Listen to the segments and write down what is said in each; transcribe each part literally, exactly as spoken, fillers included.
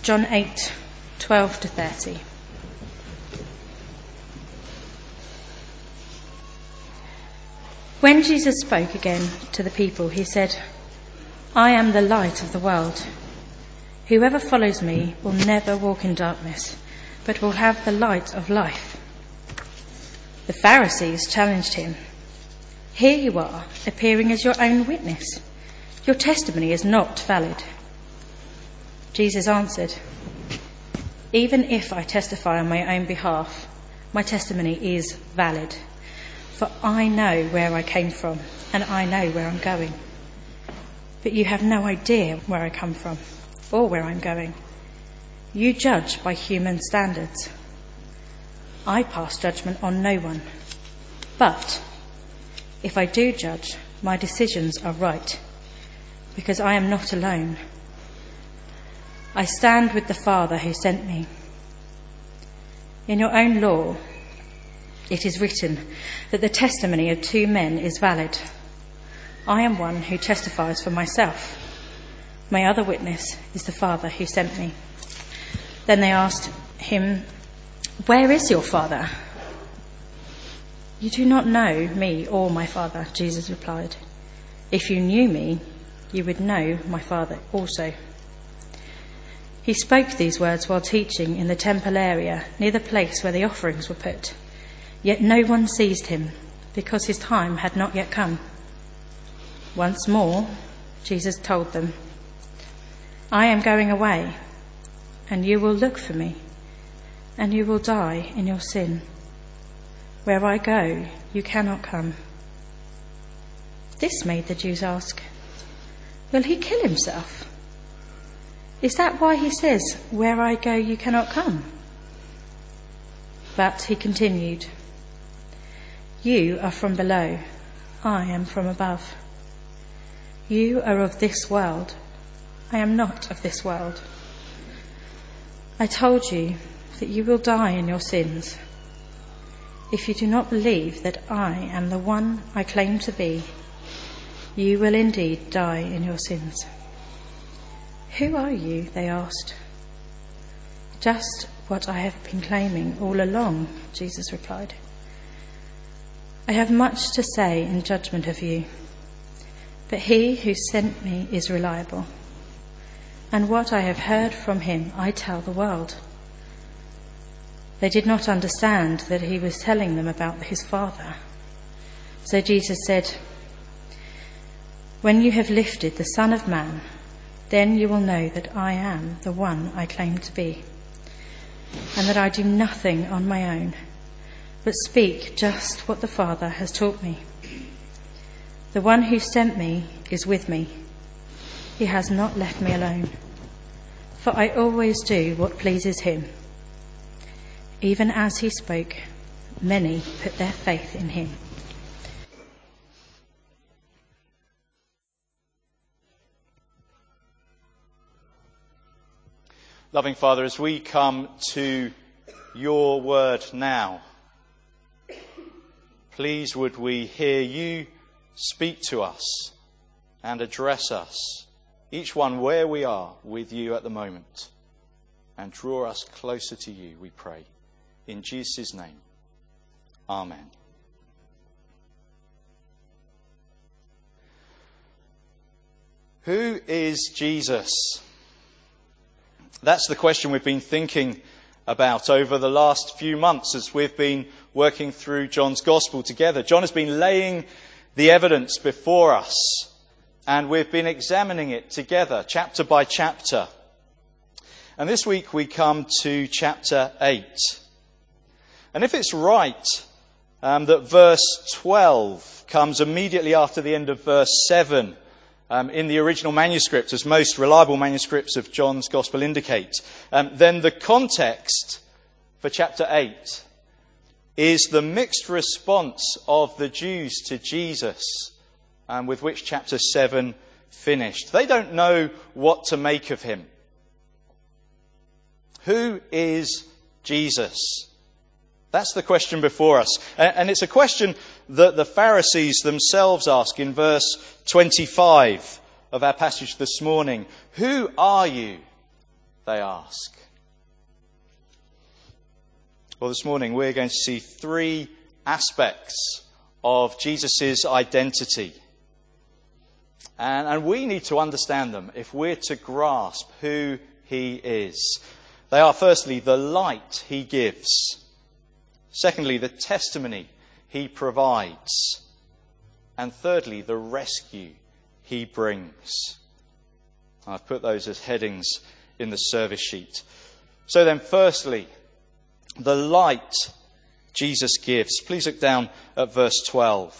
John eight, twelve to thirty. When Jesus spoke again to the people, he said, "I am the light of the world. Whoever follows me will never walk in darkness, but will have the light of life." The Pharisees challenged him. "Here you are, appearing as your own witness. Your testimony is not valid." Jesus answered, "Even if I testify on my own behalf, my testimony is valid. For I know where I came from, and I know where I'm going. But you have no idea where I come from, or where I'm going. You judge by human standards. I pass judgment on no one. But if I do judge, my decisions are right, because I am not alone. I stand with the Father who sent me. In your own law, it is written that the testimony of two men is valid. I am one who testifies for myself. My other witness is the Father who sent me." Then they asked him, "Where is your Father?" "You do not know me or my Father," Jesus replied. "If you knew me, you would know my Father also." He spoke these words while teaching in the temple area near the place where the offerings were put. Yet no one seized him, because his time had not yet come. Once more, Jesus told them, "I am going away, and you will look for me, and you will die in your sin. Where I go, you cannot come." This made the Jews ask, "Will he kill himself? Is that why he says, 'Where I go, you cannot come'?" But he continued, "You are from below, I am from above. You are of this world, I am not of this world. I told you that you will die in your sins. If you do not believe that I am the one I claim to be, you will indeed die in your sins." "Who are you?" they asked. "Just what I have been claiming all along," Jesus replied. "I have much to say in judgment of you, but he who sent me is reliable, and what I have heard from him I tell the world." They did not understand that he was telling them about his Father. So Jesus said, "When you have lifted the Son of Man, then you will know that I am the one I claim to be, and that I do nothing on my own, but speak just what the Father has taught me. The one who sent me is with me. He has not left me alone, for I always do what pleases him." Even as he spoke, many put their faith in him. Loving Father, as we come to your word now, please would we hear you speak to us and address us, each one where we are with you at the moment, and draw us closer to you, we pray. In Jesus' name, amen. Who is Jesus? That's the question we've been thinking about over the last few months as we've been working through John's Gospel together. John has been laying the evidence before us, and we've been examining it together, chapter by chapter. And this week we come to chapter eight. And if it's right um, that verse twelve comes immediately after the end of verse seven, Um, in the original manuscript, as most reliable manuscripts of John's Gospel indicate, um, then the context for chapter eight is the mixed response of the Jews to Jesus, um, with which chapter seven finished. They don't know what to make of him. Who is Jesus? That's the question before us. And it's a question that the Pharisees themselves ask in verse twenty-five of our passage this morning. Who are you? they ask. Well, this morning we're going to see three aspects of Jesus' identity. And, and we need to understand them if we're to grasp who he is. They are, firstly, the light he gives. Secondly, the testimony he provides. And thirdly, the rescue he brings. I've put those as headings in the service sheet. So then, firstly, the light Jesus gives. Please look down at verse twelve.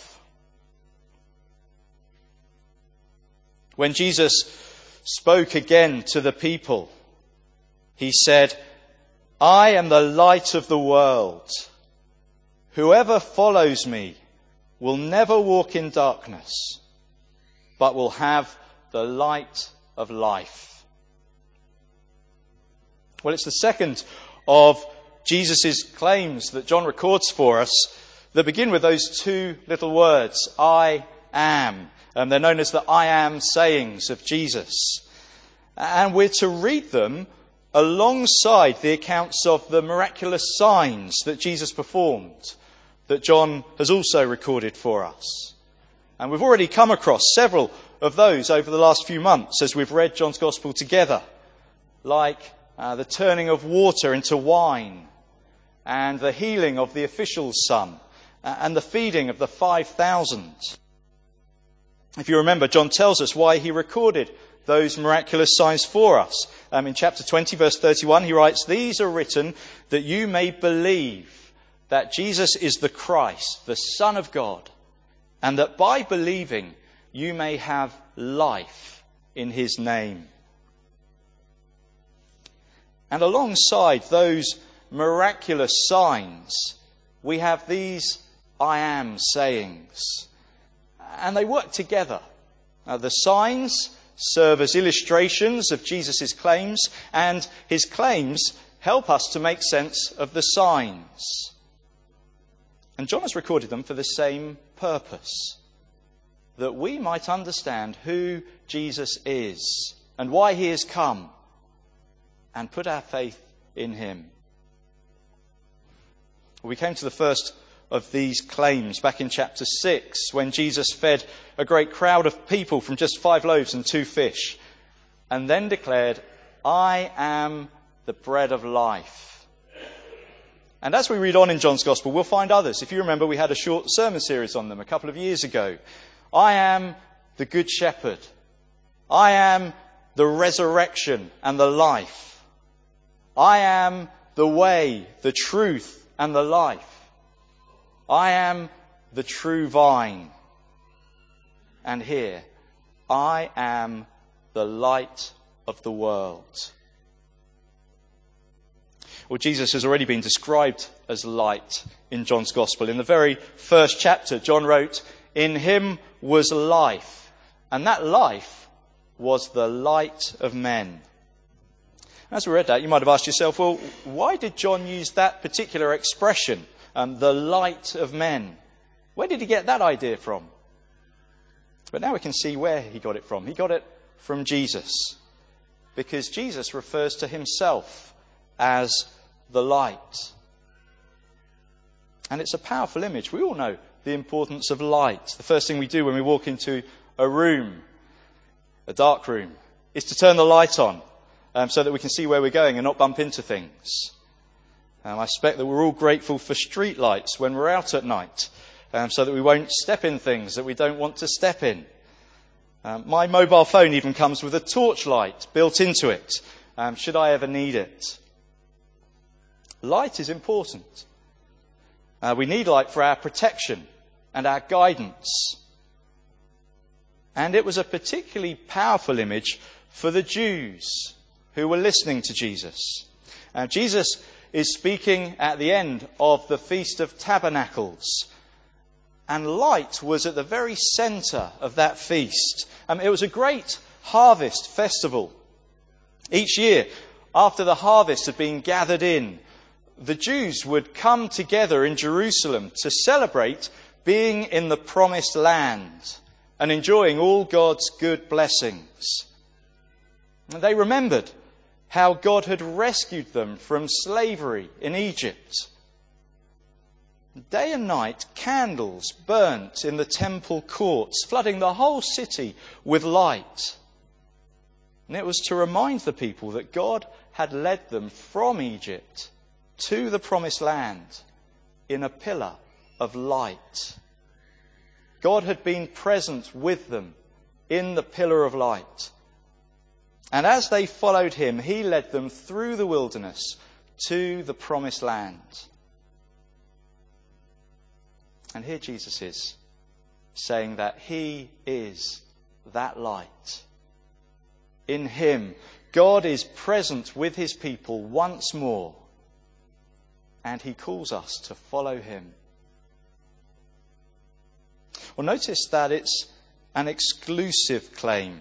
When Jesus spoke again to the people, he said, "I am the light of the world. Whoever follows me will never walk in darkness, but will have the light of life." Well, it's the second of Jesus' claims that John records for us that begin with those two little words, I am. Um, they're known as the I am sayings of Jesus. And we're to read them alongside the accounts of the miraculous signs that Jesus performed, that John has also recorded for us. And we've already come across several of those over the last few months as we've read John's Gospel together, like uh, the turning of water into wine, and the healing of the official's son, uh, and the feeding of the five thousand. If you remember, John tells us why he recorded those miraculous signs for us. Um, in chapter twenty, verse thirty-one, he writes, "These are written that you may believe that Jesus is the Christ, the Son of God, and that by believing you may have life in his name." And alongside those miraculous signs, we have these I am sayings. And they work together. Now, the signs serve as illustrations of Jesus' claims, and his claims help us to make sense of the signs. And John has recorded them for the same purpose, that we might understand who Jesus is and why he has come, and put our faith in him. We came to the first of these claims back in chapter six, when Jesus fed a great crowd of people from just five loaves and two fish, and then declared, "I am the bread of life." And as we read on in John's Gospel, we'll find others. If you remember, we had a short sermon series on them a couple of years ago. I am the Good Shepherd. I am the resurrection and the life. I am the way, the truth, and the life. I am the true vine. And here, I am the light of the world. Well, Jesus has already been described as light in John's Gospel. In the very first chapter, John wrote, "In him was life, and that life was the light of men." As we read that, you might have asked yourself, well, why did John use that particular expression, um, the light of men? Where did he get that idea from? But now we can see where he got it from. He got it from Jesus, because Jesus refers to himself as the light. And it's a powerful image. We all know the importance of light. The first thing we do when we walk into a room, a dark room, is to turn the light on, um, so that we can see where we're going and not bump into things. Um, I suspect that we're all grateful for street lights when we're out at night, um, so that we won't step in things that we don't want to step in. Um, my mobile phone even comes with a torchlight built into it, um, should I ever need it. Light is important. Uh, we need light for our protection and our guidance. And it was a particularly powerful image for the Jews who were listening to Jesus. Uh, Jesus is speaking at the end of the Feast of Tabernacles. And light was at the very centre of that feast. Um, it was a great harvest festival. Each year, after the harvest had been gathered in, the Jews would come together in Jerusalem to celebrate being in the promised land and enjoying all God's good blessings. And they remembered how God had rescued them from slavery in Egypt. Day and night, candles burnt in the temple courts, flooding the whole city with light. And it was to remind the people that God had led them from Egypt to the promised land in a pillar of light. God had been present with them in the pillar of light. And as they followed him, he led them through the wilderness to the promised land. And here Jesus is saying that he is that light. In him, God is present with his people once more, and he calls us to follow him. Well, notice that it's an exclusive claim.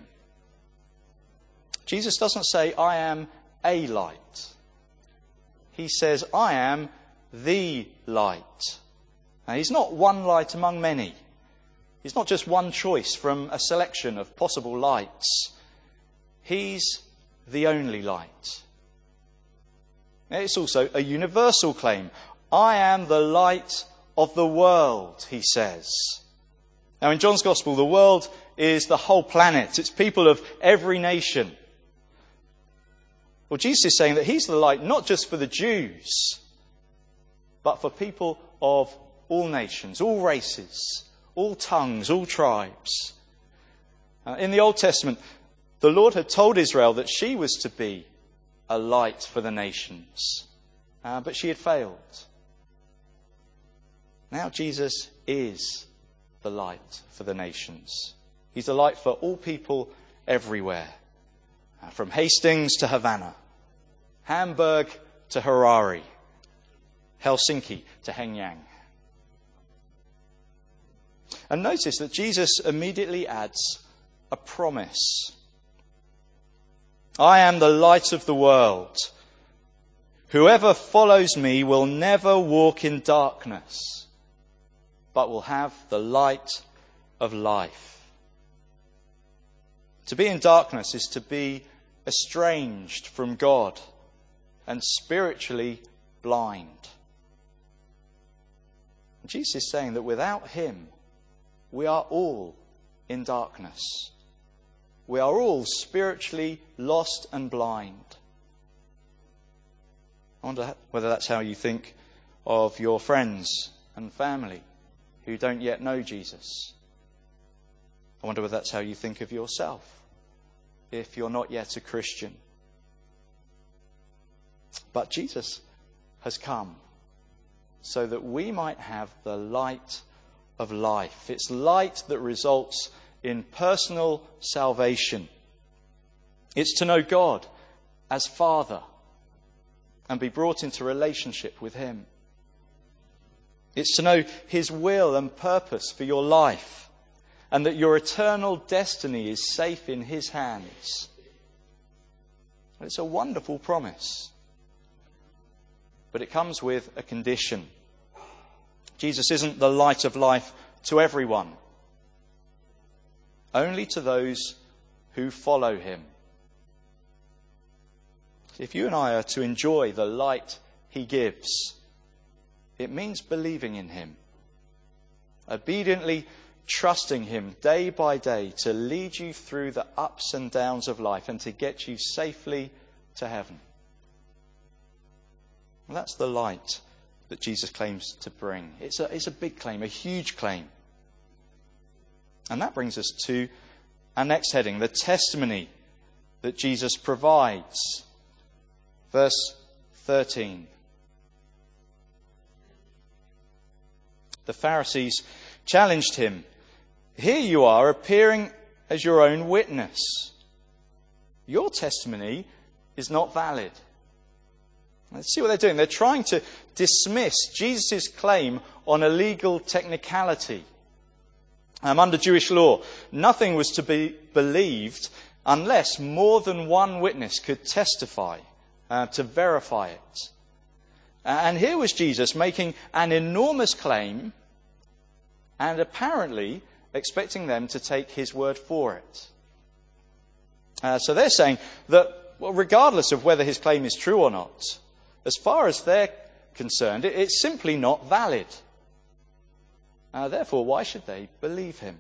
Jesus doesn't say, I am a light. He says, I am the light. Now, he's not one light among many. He's not just one choice from a selection of possible lights. He's the only light. It's also a universal claim. I am the light of the world, he says. Now, in John's Gospel, the world is the whole planet. It's people of every nation. Well, Jesus is saying that he's the light not just for the Jews, but for people of all nations, all races, all tongues, all tribes. Uh, in the Old Testament, the Lord had told Israel that she was to be a light for the nations, uh, but she had failed. Now Jesus is the light for the nations. He's the light for all people everywhere, uh, from Hastings to Havana, Hamburg to Harare, Helsinki to Henyang. And notice that Jesus immediately adds a promise. I am the light of the world. Whoever follows me will never walk in darkness, but will have the light of life. To be in darkness is to be estranged from God and spiritually blind. Jesus is saying that without him, we are all in darkness. We are all spiritually lost and blind. I wonder whether that's how you think of your friends and family who don't yet know Jesus. I wonder whether that's how you think of yourself if you're not yet a Christian. But Jesus has come so that we might have the light of life. It's light that results in personal salvation. It's to know God as Father and be brought into relationship with him. It's to know his will and purpose for your life, and that your eternal destiny is safe in his hands. It's a wonderful promise. But it comes with a condition. Jesus isn't the light of life to everyone, only to those who follow him. If you and I are to enjoy the light he gives, it means believing in him, obediently trusting him day by day to lead you through the ups and downs of life and to get you safely to heaven. And that's the light that Jesus claims to bring. It's a, it's a big claim, a huge claim. And that brings us to our next heading, the testimony that Jesus provides. Verse thirteen. The Pharisees challenged him. Here you are appearing as your own witness. Your testimony is not valid. Let's see what they're doing. They're trying to dismiss Jesus' claim on a legal technicality. Um, under Jewish law, nothing was to be believed unless more than one witness could testify uh, to verify it. And here was Jesus making an enormous claim and apparently expecting them to take his word for it. Uh, so they're saying that well, regardless of whether his claim is true or not, as far as they're concerned, it, it's simply not valid. Uh, therefore, why should they believe him?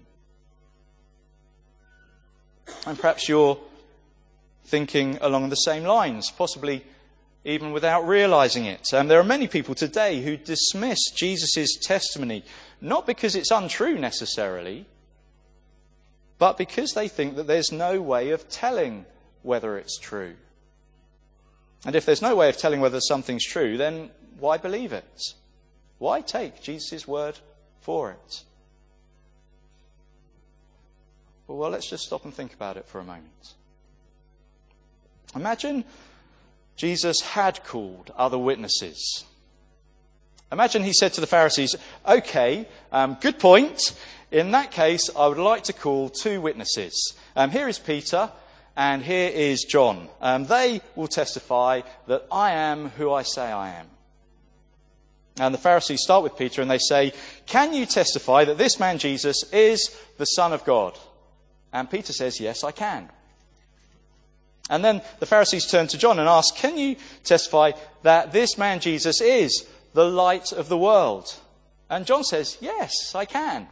And perhaps you're thinking along the same lines, possibly even without realising it. Um, there are many people today who dismiss Jesus' testimony, not because it's untrue necessarily, but because they think that there's no way of telling whether it's true. And if there's no way of telling whether something's true, then why believe it? Why take Jesus' word for it? Well, well, let's just stop and think about it for a moment. Imagine Jesus had called other witnesses. Imagine he said to the Pharisees, okay, um, good point. In that case, I would like to call two witnesses. Um, here is Peter and here is John. Um, they will testify that I am who I say I am. And the Pharisees start with Peter and they say, can you testify that this man Jesus is the Son of God? And Peter says, yes, I can. And then the Pharisees turn to John and ask, can you testify that this man Jesus is the light of the world? And John says, yes, I can.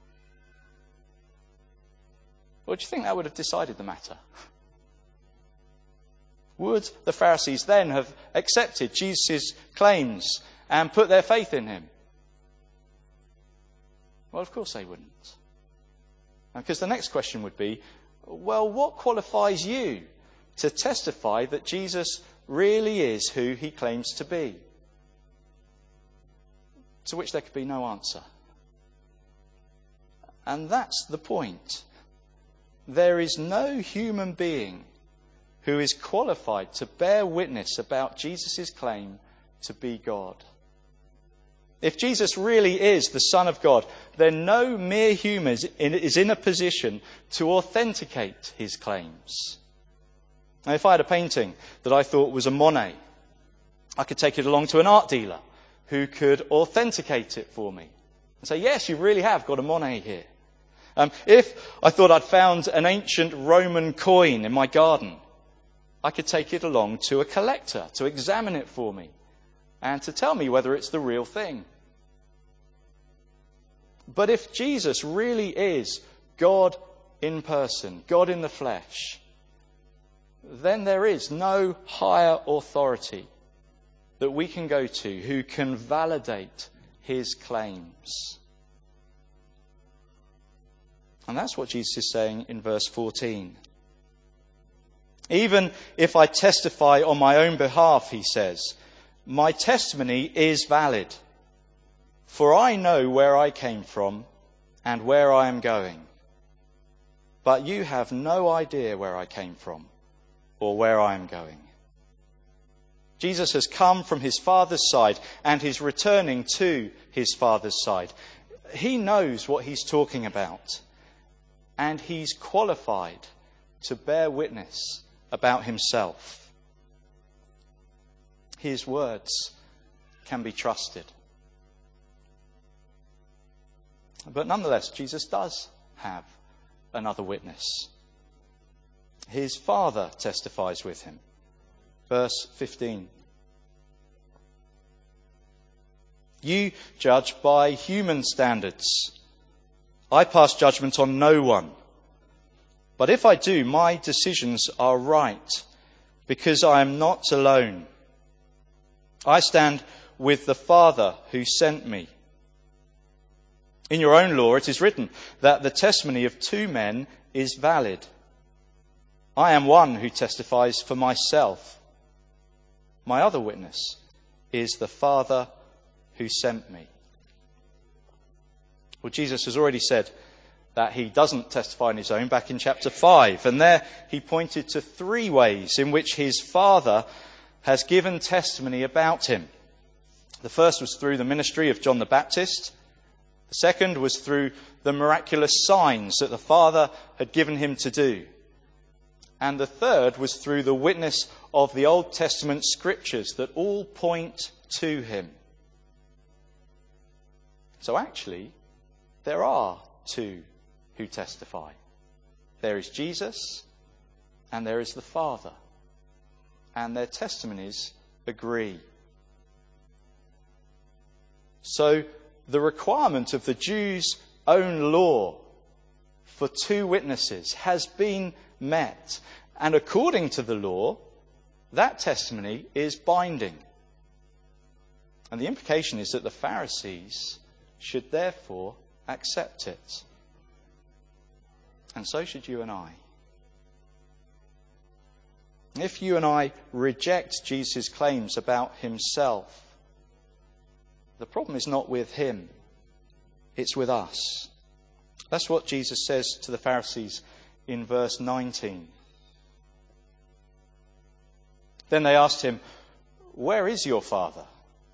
Well, do you think that would have decided the matter? Would the Pharisees then have accepted Jesus' claims and put their faith in him? Well, of course they wouldn't. Because the next question would be, well, what qualifies you to testify that Jesus really is who he claims to be? To which there could be no answer. And that's the point. There is no human being who is qualified to bear witness about Jesus' claim to be God. If Jesus really is the Son of God, then no mere human is in a position to authenticate his claims. Now, if I had a painting that I thought was a Monet, I could take it along to an art dealer who could authenticate it for me and say, yes, you really have got a Monet here. Um, if I thought I'd found an ancient Roman coin in my garden, I could take it along to a collector to examine it for me and to tell me whether it's the real thing. But if Jesus really is God in person, God in the flesh, then there is no higher authority that we can go to who can validate his claims. And that's what Jesus is saying in verse fourteen. Even if I testify on my own behalf, he says, my testimony is valid, for I know where I came from and where I am going. But you have no idea where I came from or where I am going. Jesus has come from his Father's side and he's returning to his Father's side. He knows what he's talking about, and he's qualified to bear witness about himself. His words can be trusted. But nonetheless, Jesus does have another witness. His Father testifies with him. Verse fifteen. You judge by human standards. I pass judgment on no one. But if I do, my decisions are right, because I am not alone. I stand with the Father who sent me. In your own law it is written that the testimony of two men is valid. I am one who testifies for myself. My other witness is the Father who sent me. Well, Jesus has already said that he doesn't testify on his own back in chapter five. And there he pointed to three ways in which his Father has given testimony about him. The first was through the ministry of John the Baptist. The second was through the miraculous signs that the Father had given him to do. And the third was through the witness of the Old Testament scriptures that all point to him. So actually, there are two who testify. There is Jesus and there is the Father. and their testimonies agree. So the requirement of the Jews' own law for two witnesses has been met. And according to the law, that testimony is binding. And the implication is that the Pharisees should therefore accept it. And so should you and I. If you and I reject Jesus' claims about himself, the problem is not with him, it's with us. That's what Jesus says to the Pharisees in verse nineteen. Then they asked him, "Where is your Father?"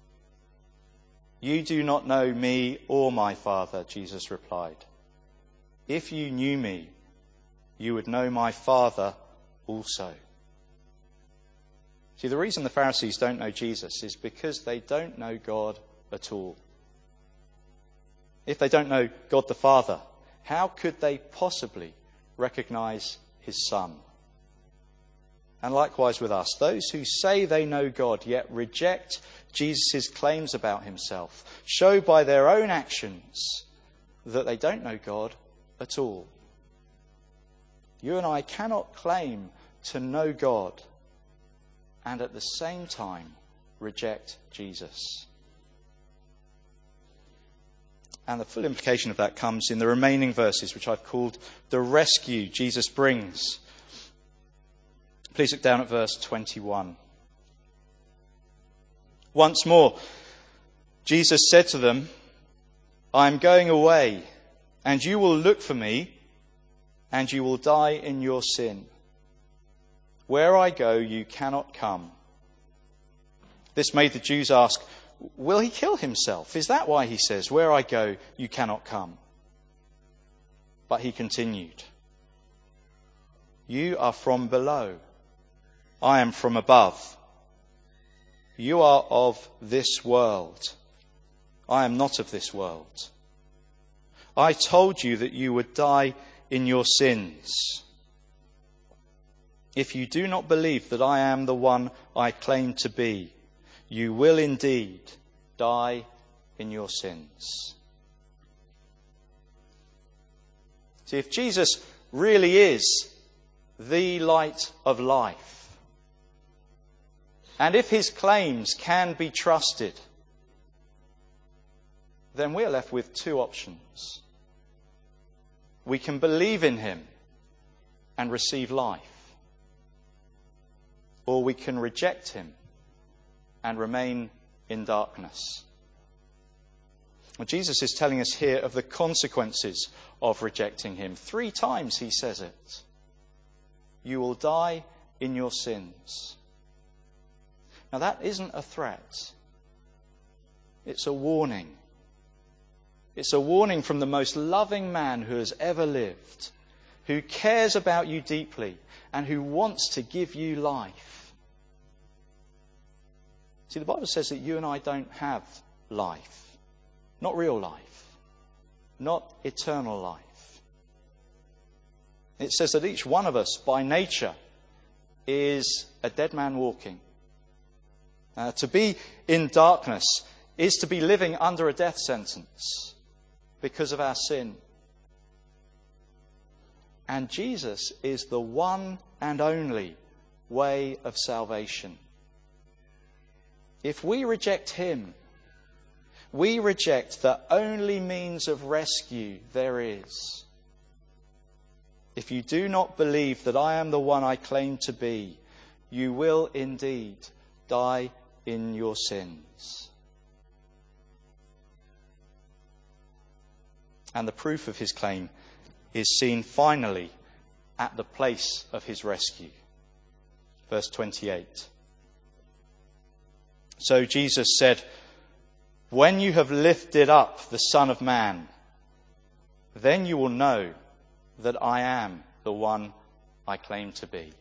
"You do not know me or my Father," Jesus replied. "If you knew me, you would know my Father also." See, the reason the Pharisees don't know Jesus is because they don't know God at all. If they don't know God the Father, how could they possibly recognize his Son? And likewise with us, those who say they know God yet reject Jesus' claims about himself show by their own actions that they don't know God at all. You and I cannot claim to know God and at the same time reject Jesus. And the full implication of that comes in the remaining verses, which I've called the rescue Jesus brings. Please look down at verse twenty-one. Once more, Jesus said to them, "I am going away, and you will look for me, and you will die in your sin. Where I go, you cannot come." This made the Jews ask, "Will he kill himself? Is that why he says, 'Where I go, you cannot come'?" But he continued, "You are from below. I am from above. You are of this world. I am not of this world. I told you that you would die in your sins. If you do not believe that I am the one I claim to be, you will indeed die in your sins." See, if Jesus really is the light of life, and if his claims can be trusted, then we're left with two options. We can believe in him and receive life, or we can reject him and remain in darkness. Well, Jesus is telling us here of the consequences of rejecting him. Three times he says it. You will die in your sins. Now that isn't a threat. It's a warning. It's a warning from the most loving man who has ever lived, who cares about you deeply and who wants to give you life. See, the Bible says that you and I don't have life. Not real life. Not eternal life. It says that each one of us, by nature, is a dead man walking. Uh, to be in darkness is to be living under a death sentence because of our sin. And Jesus is the one and only way of salvation. If we reject him, we reject the only means of rescue there is. If you do not believe that I am the one I claim to be, you will indeed die in your sins. And the proof of his claim is seen finally at the place of his rescue. Verse twenty-eight. So Jesus said, "When you have lifted up the Son of Man, then you will know that I am the one I claim to be."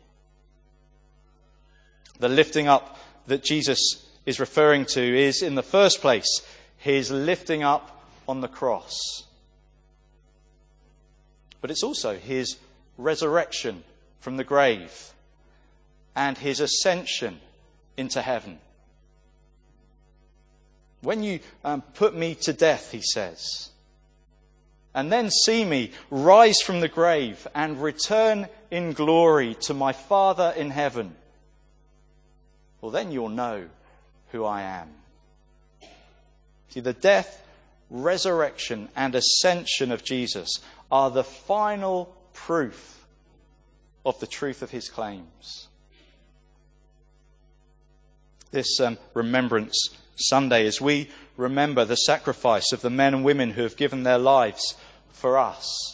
The lifting up that Jesus is referring to is, in the first place, his lifting up on the cross. But it's also his resurrection from the grave. and his ascension into heaven. When you um, put me to death, he says, and then see me rise from the grave and return in glory to my Father in heaven, well, then you'll know who I am. See, the death, resurrection, and ascension of Jesus are the final proof of the truth of his claims. This um, Remembrance Sunday, as we remember the sacrifice of the men and women who have given their lives for us,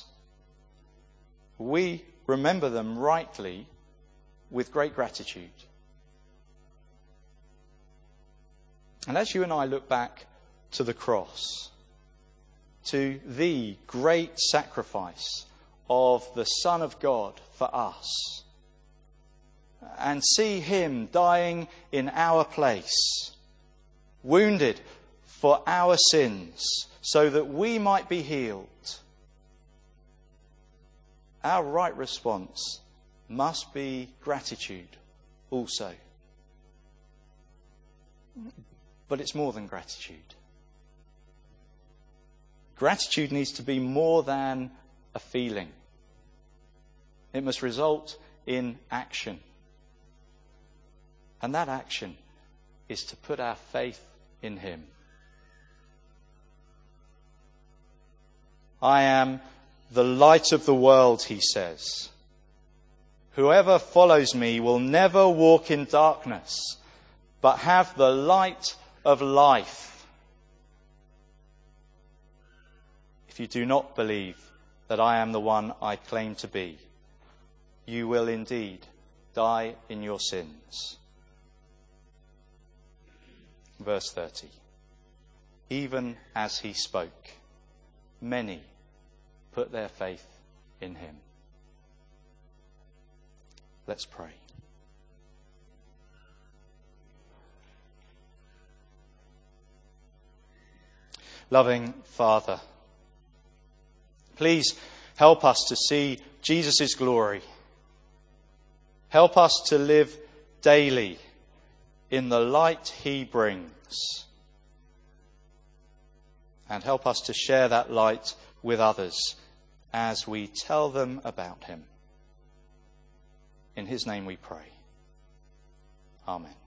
we remember them rightly with great gratitude. And as you and I look back to the cross, to the great sacrifice of the Son of God for us, and see him dying in our place, wounded for our sins, so that we might be healed, our right response must be gratitude also. But it's more than gratitude. Gratitude needs to be more than a feeling. It must result in action. And that action is to put our faith in him. I am the light of the world, he says. Whoever follows me will never walk in darkness, but have the light of life. If you do not believe that I am the one I claim to be, you will indeed die in your sins. Verse thirty. Even as he spoke, many put their faith in him. Let's pray. Loving Father, please help us to see Jesus' glory. Help us to live daily in the light he brings. And help us to share that light with others as we tell them about him. In his name we pray. Amen.